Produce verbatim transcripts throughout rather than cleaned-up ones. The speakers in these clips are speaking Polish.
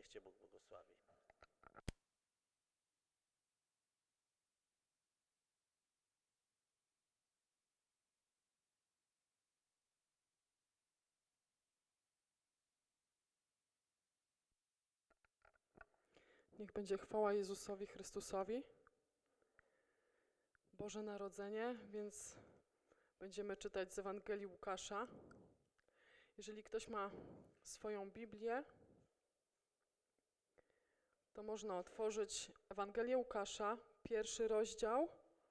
Niech Cię Bóg błogosławi. Niech będzie chwała Jezusowi Chrystusowi. Boże Narodzenie, więc będziemy czytać z Ewangelii Łukasza. Jeżeli ktoś ma swoją Biblię, to można otworzyć Ewangelię Łukasza, pierwszy rozdział.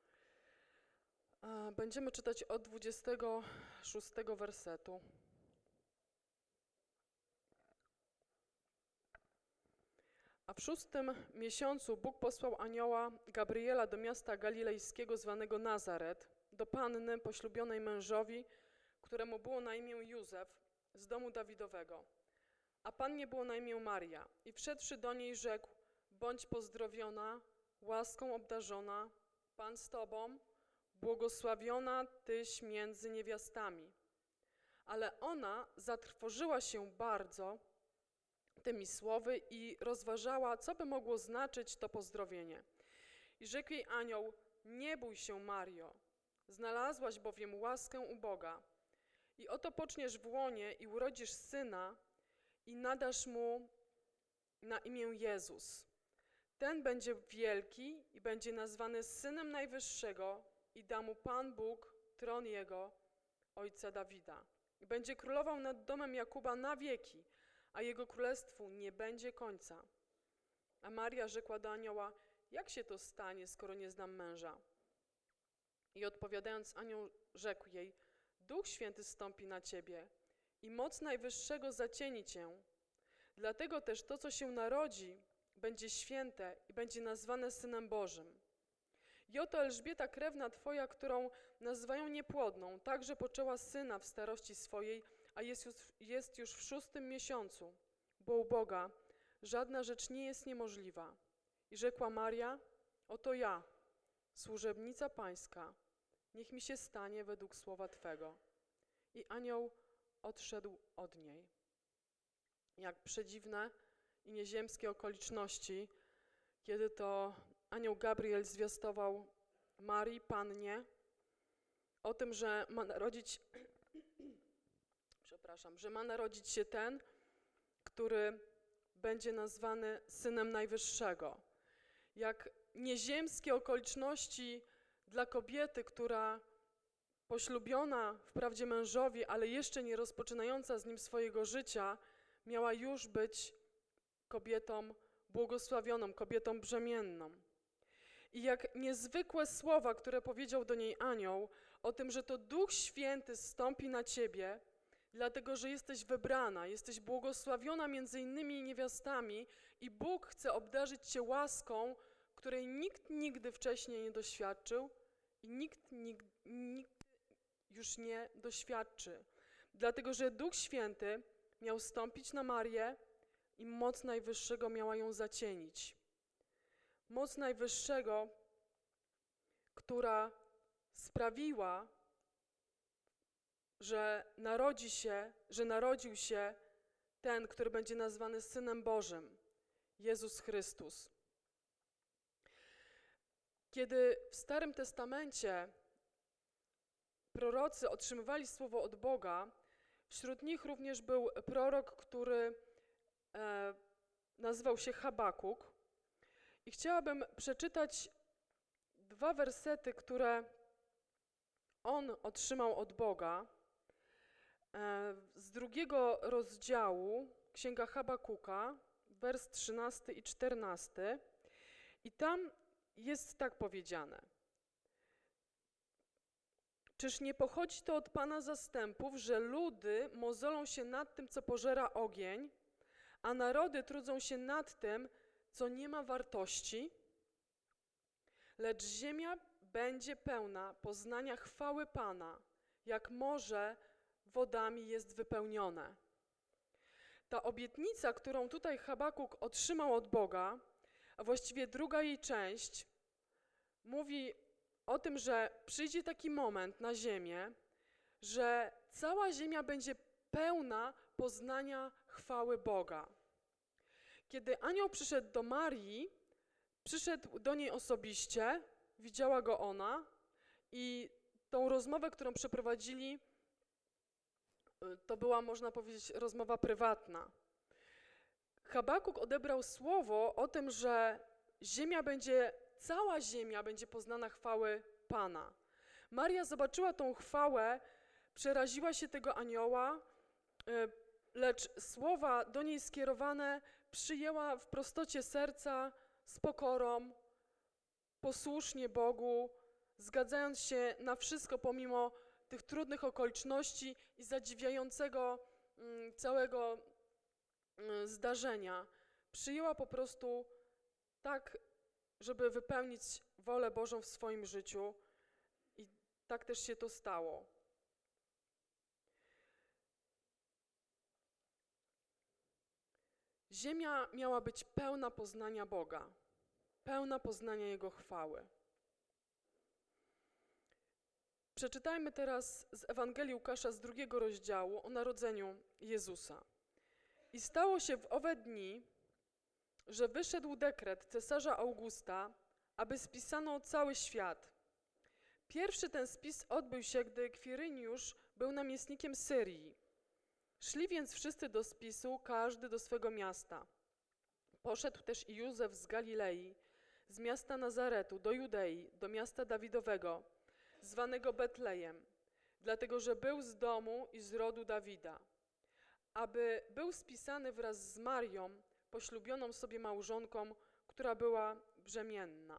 Będziemy czytać od dwudziestego szóstego wersetu. A w szóstym miesiącu Bóg posłał anioła Gabriela do miasta galilejskiego zwanego Nazaret, do panny poślubionej mężowi, któremu było na imię Józef, z domu Dawidowego. A pannie było na imię Maria. I wszedłszy do niej rzekł: bądź pozdrowiona, łaską obdarzona, Pan z tobą, błogosławiona tyś między niewiastami. Ale ona zatrwożyła się bardzo tymi słowy i rozważała, co by mogło znaczyć to pozdrowienie. I rzekł jej anioł: nie bój się, Mario, znalazłaś bowiem łaskę u Boga. I oto poczniesz w łonie i urodzisz syna i nadasz mu na imię Jezus. Ten będzie wielki i będzie nazwany Synem Najwyższego i da mu Pan Bóg tron jego, ojca Dawida. I będzie królował nad domem Jakuba na wieki, a jego królestwu nie będzie końca. A Maria rzekła do anioła: jak się to stanie, skoro nie znam męża? I odpowiadając, anioł rzekł jej: Duch Święty zstąpi na ciebie i moc Najwyższego zacieni cię. Dlatego też to, co się narodzi, będzie święte i będzie nazwane Synem Bożym. I oto Elżbieta, krewna twoja, którą nazywają niepłodną, także poczęła syna w starości swojej, a jest już, jest już w szóstym miesiącu, bo u Boga żadna rzecz nie jest niemożliwa. I rzekła Maria: oto ja, służebnica Pańska, niech mi się stanie według słowa Twego. I anioł odszedł od niej. Jak przedziwne i nieziemskie okoliczności, kiedy to anioł Gabriel zwiastował Marii, Pannie, o tym, że ma narodzić, przepraszam, że ma narodzić się ten, który będzie nazwany Synem Najwyższego. Jak nieziemskie okoliczności dla kobiety, która poślubiona wprawdzie mężowi, ale jeszcze nie rozpoczynająca z nim swojego życia, miała już być kobietą błogosławioną, kobietą brzemienną. I jak niezwykłe słowa, które powiedział do niej anioł, o tym, że to Duch Święty zstąpi na ciebie, dlatego że jesteś wybrana, jesteś błogosławiona między innymi niewiastami i Bóg chce obdarzyć cię łaską, której nikt nigdy wcześniej nie doświadczył i nikt, nikt, nikt już nie doświadczy. Dlatego że Duch Święty miał stąpić na Marię i moc Najwyższego miała ją zacienić. Moc Najwyższego, która sprawiła, że narodzi się, że narodził się ten, który będzie nazwany Synem Bożym, Jezus Chrystus. Kiedy w Starym Testamencie prorocy otrzymywali słowo od Boga, wśród nich również był prorok, który e, nazywał się Habakuk. I chciałabym przeczytać dwa wersety, które on otrzymał od Boga e, z drugiego rozdziału Księga Habakuka, wers trzynasty i czternasty. I tam jest tak powiedziane: czyż nie pochodzi to od Pana zastępów, że ludy mozolą się nad tym, co pożera ogień, a narody trudzą się nad tym, co nie ma wartości? Lecz ziemia będzie pełna poznania chwały Pana, jak morze wodami jest wypełnione. Ta obietnica, którą tutaj Habakuk otrzymał od Boga, a właściwie druga jej część, mówi o tym, że przyjdzie taki moment na ziemię, że cała ziemia będzie pełna poznania chwały Boga. Kiedy anioł przyszedł do Marii, przyszedł do niej osobiście, widziała go ona i tą rozmowę, którą przeprowadzili, to była, można powiedzieć, rozmowa prywatna. Habakuk odebrał słowo o tym, że ziemia będzie, cała ziemia będzie poznana chwały Pana. Maria zobaczyła tą chwałę, przeraziła się tego anioła, lecz słowa do niej skierowane przyjęła w prostocie serca, z pokorą, posłusznie Bogu, zgadzając się na wszystko pomimo tych trudnych okoliczności i zadziwiającego mm, całego mm, zdarzenia. Przyjęła po prostu tak, żeby wypełnić wolę Bożą w swoim życiu i tak też się to stało. Ziemia miała być pełna poznania Boga, pełna poznania Jego chwały. Przeczytajmy teraz z Ewangelii Łukasza z drugiego rozdziału o narodzeniu Jezusa. I stało się w owe dni, że wyszedł dekret cesarza Augusta, aby spisano cały świat. Pierwszy ten spis odbył się, gdy Kwiryniusz był namiestnikiem Syrii. Szli więc wszyscy do spisu, każdy do swego miasta. Poszedł też i Józef z Galilei, z miasta Nazaretu do Judei, do miasta Dawidowego, zwanego Betlejem, dlatego że był z domu i z rodu Dawida, aby był spisany wraz z Marią, poślubioną sobie małżonką, która była brzemienna.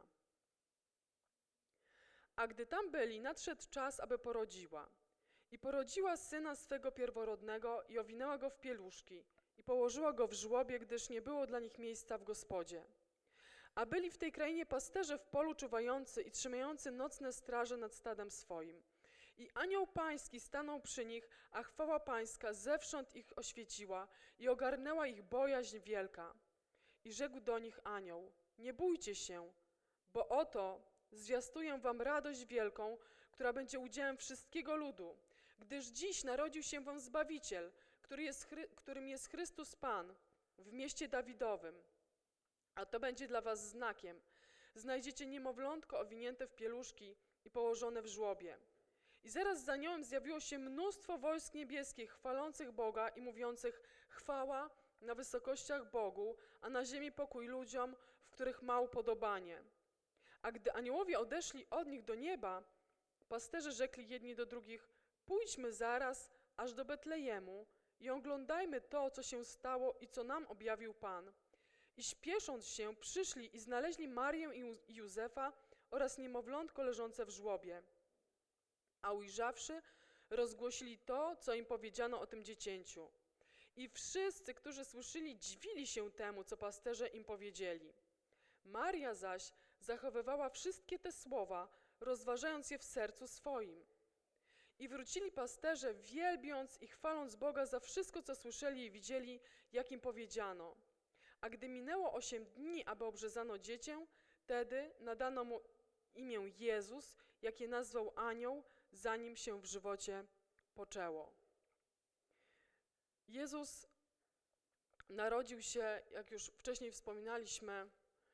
A gdy tam byli, nadszedł czas, aby porodziła. I porodziła syna swego pierworodnego i owinęła go w pieluszki i położyła go w żłobie, gdyż nie było dla nich miejsca w gospodzie. A byli w tej krainie pasterze w polu czuwający i trzymający nocne straże nad stadem swoim. I anioł pański stanął przy nich, a chwała pańska zewsząd ich oświeciła i ogarnęła ich bojaźń wielka. I rzekł do nich anioł: nie bójcie się, bo oto zwiastuję wam radość wielką, która będzie udziałem wszystkiego ludu, gdyż dziś narodził się wam Zbawiciel, który jest, którym jest Chrystus Pan, w mieście Dawidowym. A to będzie dla was znakiem. Znajdziecie niemowlątko owinięte w pieluszki i położone w żłobie. I zaraz za nią zjawiło się mnóstwo wojsk niebieskich, chwalących Boga i mówiących: chwała na wysokościach Bogu, a na ziemi pokój ludziom, w których ma upodobanie. A gdy aniołowie odeszli od nich do nieba, pasterze rzekli jedni do drugich: pójdźmy zaraz aż do Betlejemu i oglądajmy to, co się stało i co nam objawił Pan. I śpiesząc się, przyszli i znaleźli Marię i Józefa oraz niemowlątko leżące w żłobie. A ujrzawszy, rozgłosili to, co im powiedziano o tym dziecięciu. I wszyscy, którzy słyszeli, dziwili się temu, co pasterze im powiedzieli. Maria zaś zachowywała wszystkie te słowa, rozważając je w sercu swoim. I wrócili pasterze, wielbiąc i chwaląc Boga za wszystko, co słyszeli i widzieli, jak im powiedziano. A gdy minęło osiem dni, aby obrzezano dziecię, wtedy nadano mu imię Jezus, jakie nazwał anioł, zanim się w żywocie poczęło. Jezus narodził się, jak już wcześniej wspominaliśmy,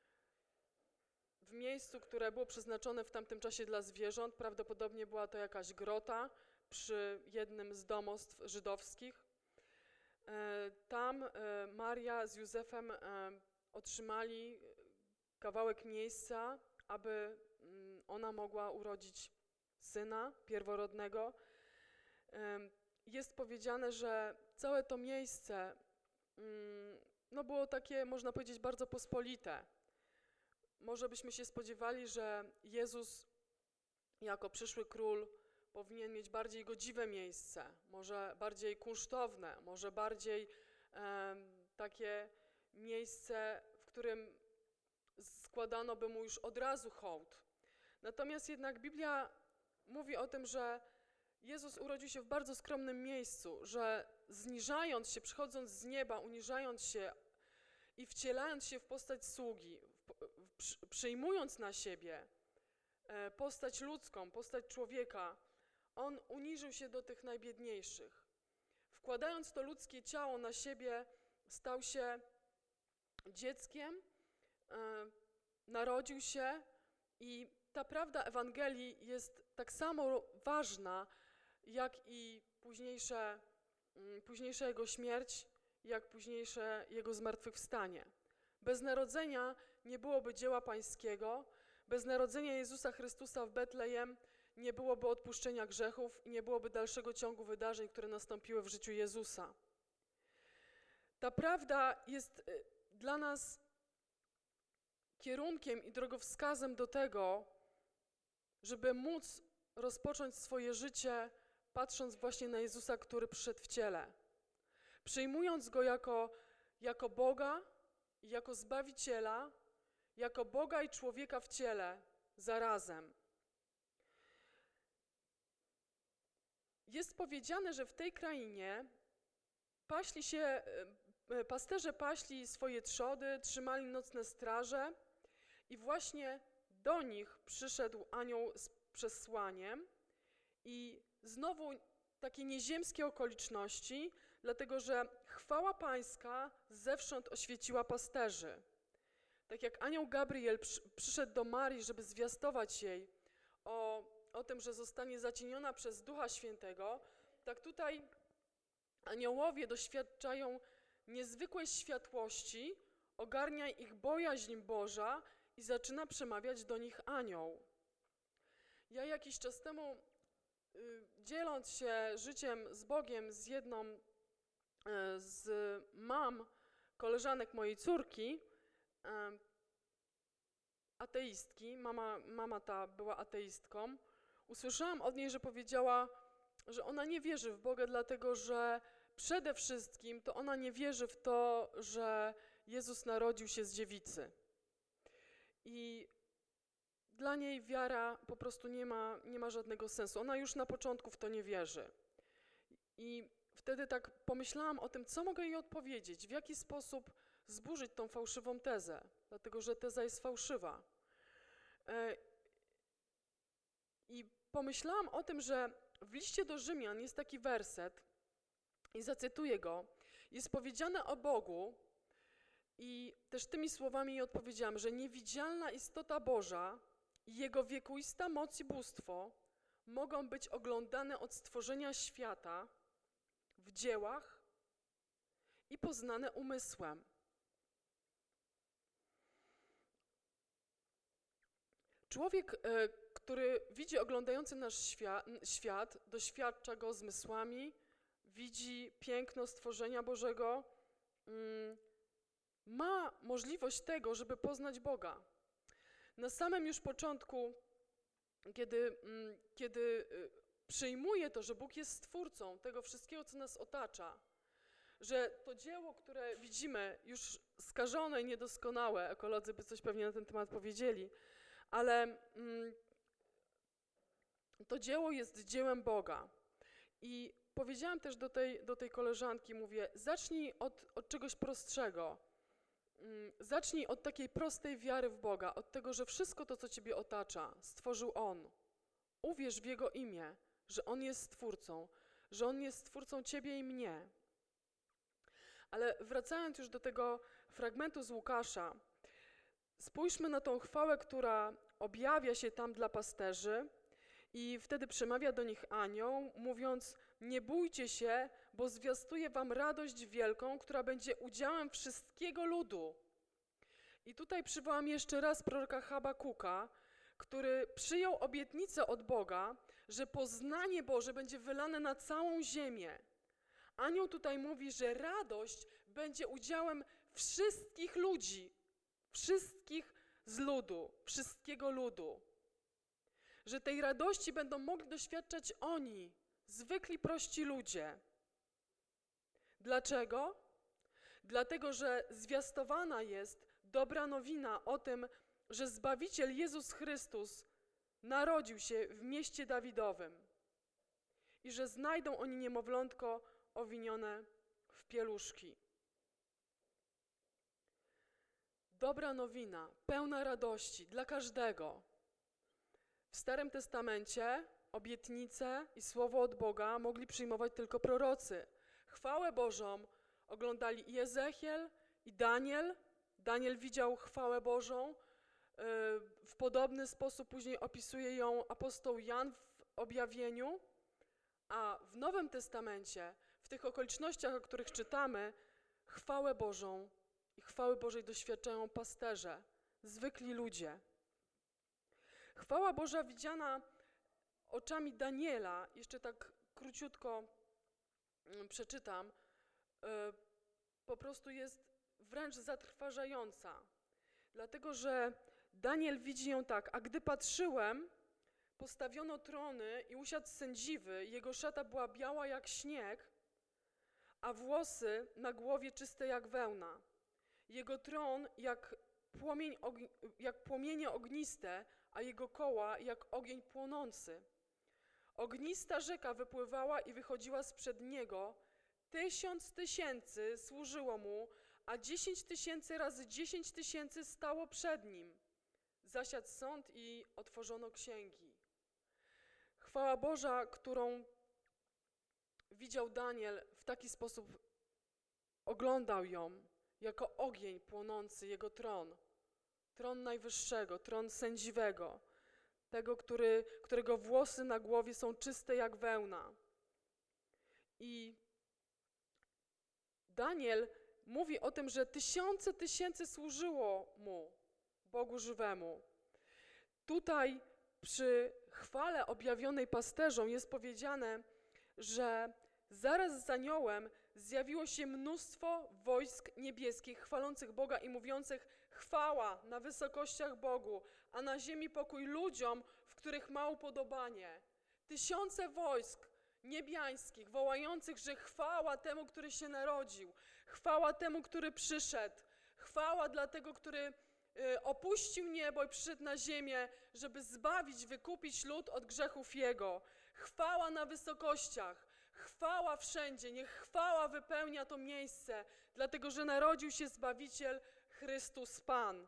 w miejscu, które było przeznaczone w tamtym czasie dla zwierząt. Prawdopodobnie była to jakaś grota przy jednym z domostw żydowskich. Tam Maria z Józefem otrzymali kawałek miejsca, aby ona mogła urodzić syna pierworodnego. Jest powiedziane, że całe to miejsce no było takie, można powiedzieć, bardzo pospolite. Może byśmy się spodziewali, że Jezus jako przyszły król powinien mieć bardziej godziwe miejsce, może bardziej kunsztowne, może bardziej e, takie miejsce, w którym składano by mu już od razu hołd. Natomiast jednak Biblia mówi o tym, że Jezus urodził się w bardzo skromnym miejscu, że zniżając się, przychodząc z nieba, uniżając się i wcielając się w postać sługi, przyjmując na siebie postać ludzką, postać człowieka, On uniżył się do tych najbiedniejszych. Wkładając to ludzkie ciało na siebie, stał się dzieckiem, narodził się i ta prawda Ewangelii jest tak samo ważna, jak i późniejsze, późniejsza Jego śmierć, jak późniejsze Jego zmartwychwstanie. Bez narodzenia nie byłoby dzieła pańskiego, bez narodzenia Jezusa Chrystusa w Betlejem nie byłoby odpuszczenia grzechów i nie byłoby dalszego ciągu wydarzeń, które nastąpiły w życiu Jezusa. Ta prawda jest dla nas kierunkiem i drogowskazem do tego, żeby móc rozpocząć swoje życie, patrząc właśnie na Jezusa, który przyszedł w ciele. Przyjmując Go jako, jako Boga, jako Zbawiciela, jako Boga i człowieka w ciele zarazem. Jest powiedziane, że w tej krainie paśli się, pasterze paśli swoje trzody, trzymali nocne straże i właśnie do nich przyszedł anioł z przesłaniem i znowu takie nieziemskie okoliczności, dlatego że chwała pańska zewsząd oświeciła pasterzy. Tak jak anioł Gabriel przyszedł do Marii, żeby zwiastować jej o, o tym, że zostanie zacieniona przez Ducha Świętego, tak tutaj aniołowie doświadczają niezwykłej światłości, ogarnia ich bojaźń Boża i zaczyna przemawiać do nich anioł. Ja jakiś czas temu, y, dzieląc się życiem z Bogiem z jedną y, z mam koleżanek mojej córki, y, ateistki, mama, mama ta była ateistką, usłyszałam od niej, że powiedziała, że ona nie wierzy w Boga, dlatego że przede wszystkim to ona nie wierzy w to, że Jezus narodził się z dziewicy. I dla niej wiara po prostu nie ma, nie ma żadnego sensu. Ona już na początku w to nie wierzy. I wtedy tak pomyślałam o tym, co mogę jej odpowiedzieć, w jaki sposób zburzyć tą fałszywą tezę, dlatego że teza jest fałszywa. I pomyślałam o tym, że w liście do Rzymian jest taki werset, i zacytuję go, jest powiedziane o Bogu i też tymi słowami jej odpowiedziałam, że niewidzialna istota Boża i Jego wiekuista moc i bóstwo mogą być oglądane od stworzenia świata w dziełach i poznane umysłem. Człowiek, który widzi oglądający nasz świat, świat, doświadcza go zmysłami, widzi piękno stworzenia Bożego, ma możliwość tego, żeby poznać Boga. Na samym już początku, kiedy, kiedy przyjmuje to, że Bóg jest Stwórcą tego wszystkiego, co nas otacza, że to dzieło, które widzimy, już skażone i niedoskonałe, ekolodzy by coś pewnie na ten temat powiedzieli, ale to dzieło jest dziełem Boga. I powiedziałam też do tej, do tej koleżanki, mówię, zacznij od, od czegoś prostszego. Zacznij od takiej prostej wiary w Boga, od tego, że wszystko to, co ciebie otacza, stworzył On. Uwierz w Jego imię, że On jest Stwórcą, że On jest Stwórcą ciebie i mnie. Ale wracając już do tego fragmentu z Łukasza, spójrzmy na tą chwałę, która objawia się tam dla pasterzy i wtedy przemawia do nich anioł, mówiąc, nie bójcie się, bo zwiastuję wam radość wielką, która będzie udziałem wszystkiego ludu. I tutaj przywołam jeszcze raz proroka Habakuka, który przyjął obietnicę od Boga, że poznanie Boże będzie wylane na całą ziemię. Anioł tutaj mówi, że radość będzie udziałem wszystkich ludzi, wszystkich z ludu, wszystkiego ludu. Że tej radości będą mogli doświadczać oni, zwykli prości ludzie. Dlaczego? Dlatego, że zwiastowana jest dobra nowina o tym, że Zbawiciel Jezus Chrystus narodził się w mieście Dawidowym i że znajdą oni niemowlątko owinione w pieluszki. Dobra nowina, pełna radości dla każdego. W Starym Testamencie obietnice i słowo od Boga mogli przyjmować tylko prorocy. Chwałę Bożą oglądali i Ezechiel, i Daniel, Daniel widział chwałę Bożą. W podobny sposób później opisuje ją apostoł Jan w objawieniu, a w Nowym Testamencie, w tych okolicznościach, o których czytamy, chwałę Bożą i chwały Bożej doświadczają pasterze, zwykli ludzie. Chwała Boża widziana oczami Daniela, jeszcze tak króciutko przeczytam, po prostu jest wręcz zatrważająca, dlatego że Daniel widzi ją tak: a gdy patrzyłem, postawiono trony i usiadł sędziwy, jego szata była biała jak śnieg, a włosy na głowie czyste jak wełna. Jego tron jak, płomień jak płomienie ogniste, a jego koła jak ogień płonący. Ognista rzeka wypływała i wychodziła sprzed niego, tysiąc tysięcy służyło mu, a dziesięć tysięcy razy dziesięć tysięcy stało przed nim. Zasiadł sąd i otworzono księgi. Chwała Boża, którą widział Daniel, w taki sposób oglądał ją, jako ogień płonący, jego tron. Tron Najwyższego, tron Sędziwego, tego, który, którego włosy na głowie są czyste jak wełna. I Daniel mówi o tym, że tysiące tysięcy służyło mu, Bogu żywemu. Tutaj przy chwale objawionej pasterzom jest powiedziane, że zaraz za aniołem zjawiło się mnóstwo wojsk niebieskich, chwalących Boga i mówiących: chwała na wysokościach Bogu, a na ziemi pokój ludziom, w których ma upodobanie. Tysiące wojsk niebiańskich, wołających, że chwała temu, który się narodził, chwała temu, który przyszedł, chwała dla tego, który opuścił niebo i przyszedł na ziemię, żeby zbawić, wykupić lud od grzechów jego. Chwała na wysokościach, chwała wszędzie, niech chwała wypełnia to miejsce, dlatego że narodził się Zbawiciel, Chrystus Pan.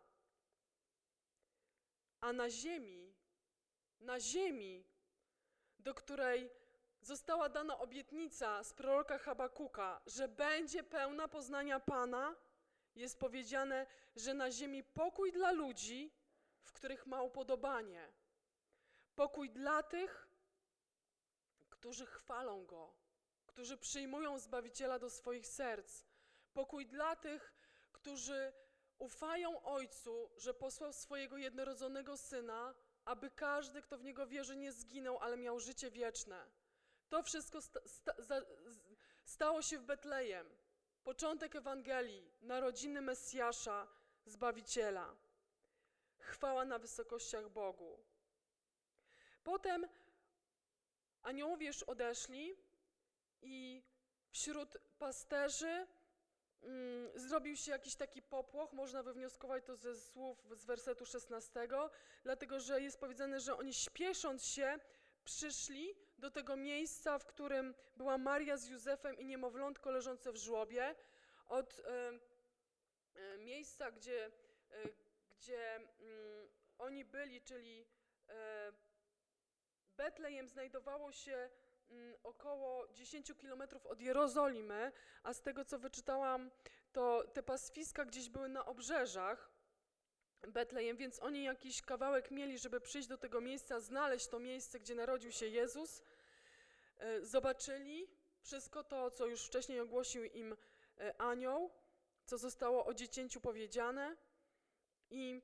A na ziemi, na ziemi, do której została dana obietnica z proroka Habakuka, że będzie pełna poznania Pana, jest powiedziane, że na ziemi pokój dla ludzi, w których ma upodobanie. Pokój dla tych, którzy chwalą Go, którzy przyjmują Zbawiciela do swoich serc. Pokój dla tych, którzy ufają Ojcu, że posłał swojego jednorodzonego Syna, aby każdy, kto w Niego wierzy, nie zginął, ale miał życie wieczne. To wszystko sta, sta, za, stało się w Betlejem. Początek Ewangelii, narodziny Mesjasza, Zbawiciela. Chwała na wysokościach Bogu. Potem aniołowie już odeszli i wśród pasterzy mm, zrobił się jakiś taki popłoch, można wywnioskować to ze słów z wersetu szesnastego, dlatego że jest powiedziane, że oni śpiesząc się przyszli do tego miejsca, w którym była Maria z Józefem i niemowlątko leżące w żłobie. Od y, y, miejsca, gdzie, y, gdzie y, oni byli, czyli y, Betlejem, znajdowało się y, około dziesięć kilometrów od Jerozolimy, a z tego, co wyczytałam, to te pastwiska gdzieś były na obrzeżach Betlejem, więc oni jakiś kawałek mieli, żeby przyjść do tego miejsca, znaleźć to miejsce, gdzie narodził się Jezus. Zobaczyli wszystko to, co już wcześniej ogłosił im anioł, co zostało o dziecięciu powiedziane i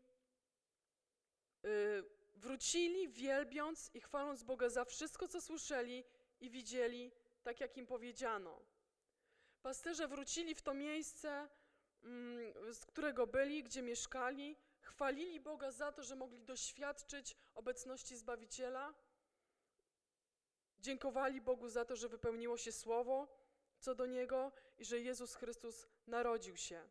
wrócili, wielbiąc i chwaląc Boga za wszystko, co słyszeli i widzieli, tak jak im powiedziano. Pasterze wrócili w to miejsce, z którego byli, gdzie mieszkali, chwalili Boga za to, że mogli doświadczyć obecności Zbawiciela, dziękowali Bogu za to, że wypełniło się Słowo co do Niego i że Jezus Chrystus narodził się.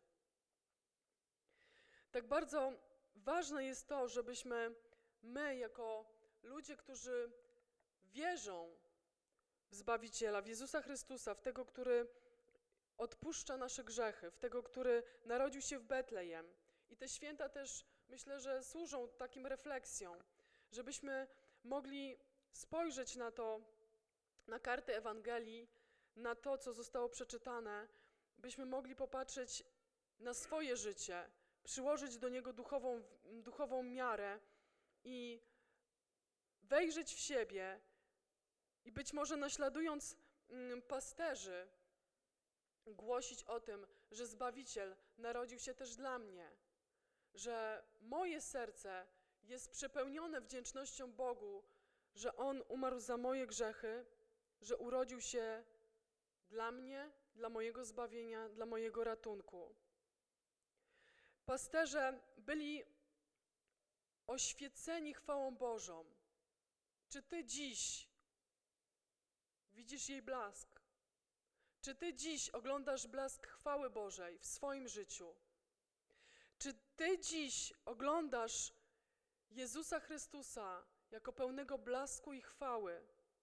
Tak bardzo ważne jest to, żebyśmy my, jako ludzie, którzy wierzą w Zbawiciela, w Jezusa Chrystusa, w tego, który odpuszcza nasze grzechy, w tego, który narodził się w Betlejem. I te święta też, myślę, że służą takim refleksjom, żebyśmy mogli spojrzeć na to, na kartę Ewangelii, na to, co zostało przeczytane, byśmy mogli popatrzeć na swoje życie, przyłożyć do niego duchową, duchową miarę i wejrzeć w siebie i być może naśladując mm, pasterzy, głosić o tym, że Zbawiciel narodził się też dla mnie, że moje serce jest przepełnione wdzięcznością Bogu, że On umarł za moje grzechy, że urodził się dla mnie, dla mojego zbawienia, dla mojego ratunku. Pasterze byli oświeceni chwałą Bożą. Czy ty dziś widzisz jej blask? Czy ty dziś oglądasz blask chwały Bożej w swoim życiu? Czy ty dziś oglądasz Jezusa Chrystusa jako pełnego blasku i chwały?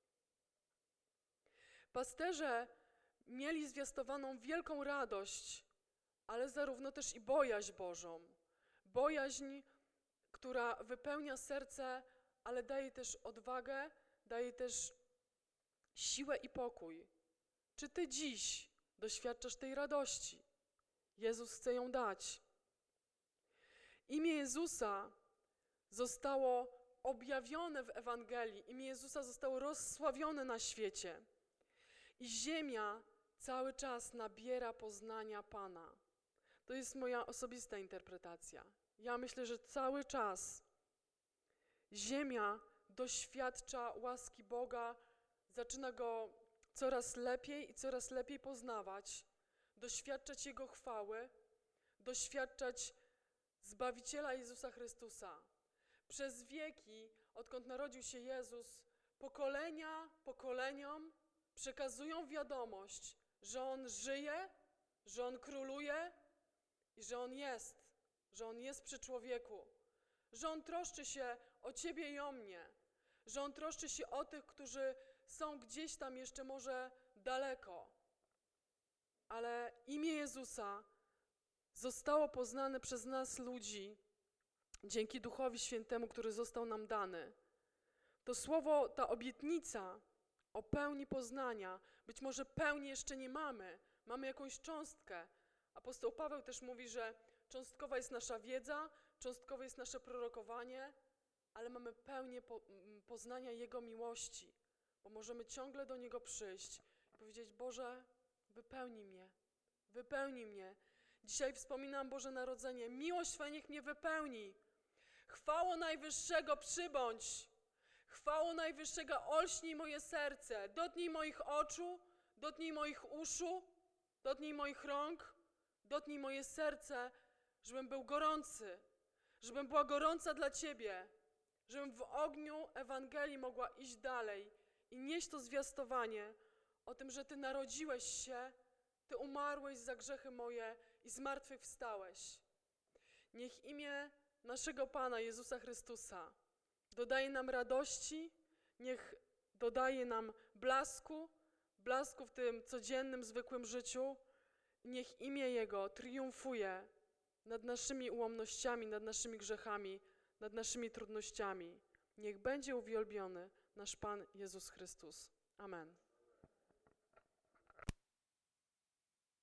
Pasterze mieli zwiastowaną wielką radość, ale zarówno też i bojaźń Bożą. Bojaźń, która wypełnia serce, ale daje też odwagę, daje też siłę i pokój. Czy ty dziś doświadczasz tej radości? Jezus chce ją dać. Imię Jezusa zostało objawione w Ewangelii. Imię Jezusa zostało rozsławione na świecie. I ziemia cały czas nabiera poznania Pana. To jest moja osobista interpretacja. Ja myślę, że cały czas ziemia doświadcza łaski Boga, zaczyna Go coraz lepiej i coraz lepiej poznawać, doświadczać Jego chwały, doświadczać Zbawiciela Jezusa Chrystusa. Przez wieki, odkąd narodził się Jezus, pokolenia pokoleniom przekazują wiadomość, że On żyje, że On króluje i że On jest, że On jest przy człowieku, że On troszczy się o ciebie i o mnie, że On troszczy się o tych, którzy są gdzieś tam jeszcze może daleko. Ale imię Jezusa zostało poznane przez nas ludzi dzięki Duchowi Świętemu, który został nam dany. To słowo, ta obietnica o pełni poznania, być może pełni jeszcze nie mamy, mamy jakąś cząstkę. Apostoł Paweł też mówi, że cząstkowa jest nasza wiedza, cząstkowe jest nasze prorokowanie, ale mamy pełnię po, poznania Jego miłości, bo możemy ciągle do Niego przyjść i powiedzieć: Boże, wypełnij mnie, wypełnij mnie. Dzisiaj wspominam Boże Narodzenie. Miłość Twoja niech mnie wypełni. Chwało Najwyższego przybądź. Chwało Najwyższego olśnij moje serce. Dotknij moich oczu, dotknij moich uszu, dotknij moich rąk, dotknij moje serce, żebym był gorący, żebym była gorąca dla Ciebie, żebym w ogniu Ewangelii mogła iść dalej i nieść to zwiastowanie o tym, że Ty narodziłeś się, Ty umarłeś za grzechy moje i zmartwychwstałeś. Niech imię naszego Pana Jezusa Chrystusa dodaje nam radości, niech dodaje nam blasku, blasku w tym codziennym, zwykłym życiu. Niech imię Jego triumfuje nad naszymi ułomnościami, nad naszymi grzechami, nad naszymi trudnościami. Niech będzie uwielbiony nasz Pan Jezus Chrystus. Amen.